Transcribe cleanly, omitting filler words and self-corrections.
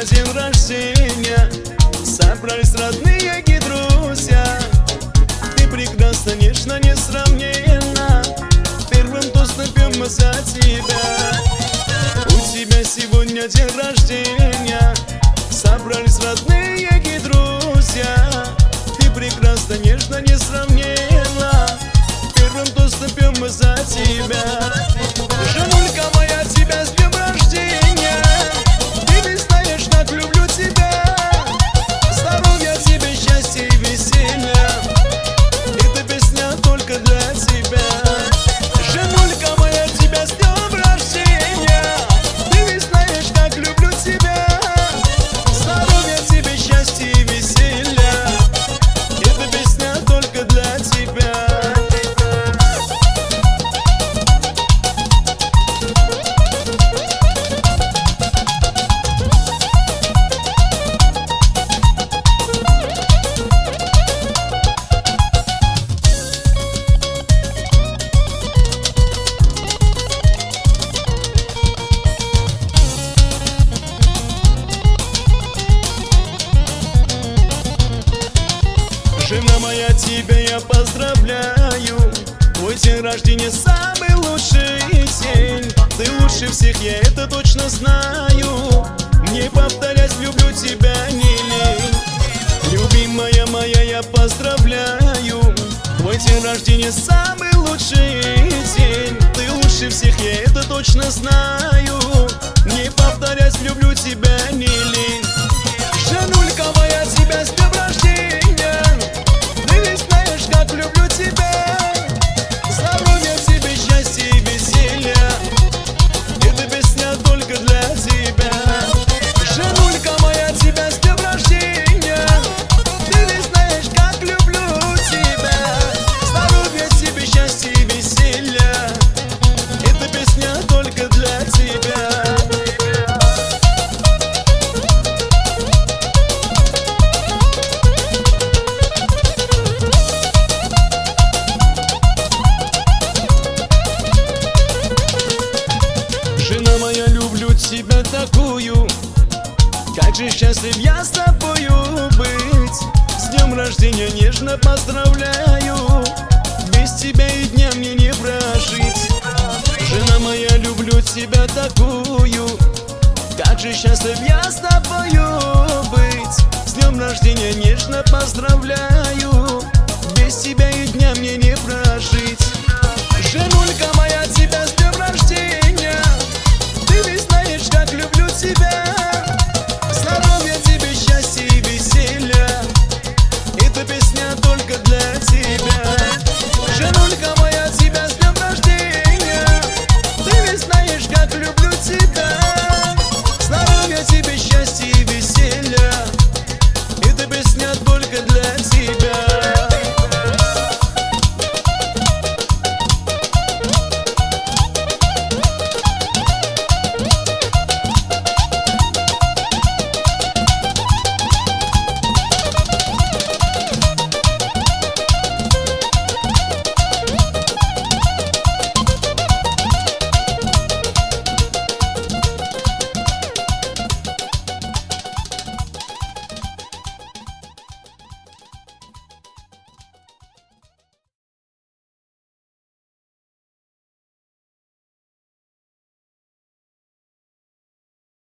на день рождения собрались родные и друзья. Ты прекрасна, нежно, несравненно. Первым тостом пьем мы за тебя. У тебя сегодня день рождения, собрались родные и друзья. Ты прекрасна, нежно, несравненно. Первым тостом пьем мы за тебя. Женулька моя, тебя с днем рождения. Ты ведь знаешь, как люблю тебя. Здоровья тебе, счастья и веселья. Эта песня только для тебя. Женулька моя, тебя с днем рождения. Ты ведь знаешь, как люблю тебя. Здоровья тебе, счастья и веселья. Эта песня только для тебя. Жена моя, тебя я поздравляю. Твой день рождения самый лучший день. Ты лучше всех, я это точно знаю. Не повторять, люблю тебя, не лень. Любимая моя, я поздравляю. Твой день рождения самый лучший день. Ты лучше всех, я это точно знаю. Не повторять, люблю тебя, не лень. Женулька моя, тебя с днем рождения. Ты ведь знаешь, как люблю тебя. Здоровья тебе, счастья и веселья. Эта песня только для тебя. Женулька моя, тебя с днем рождения. Ты ведь знаешь, как люблю тебя. Здоровья тебе, счастья и веселья. Эта песня только для тебя. Жена моя, люблю тебя такую. Как же счастлив я с тобою быть. С днем рождения нежно поздравляю. Без тебя и дня мне не прожить. Жена моя, люблю тебя такую. Как же счастлив я с тобою быть. С днем рождения нежно поздравляю. Без тебя и дня мне не прожить. Женулька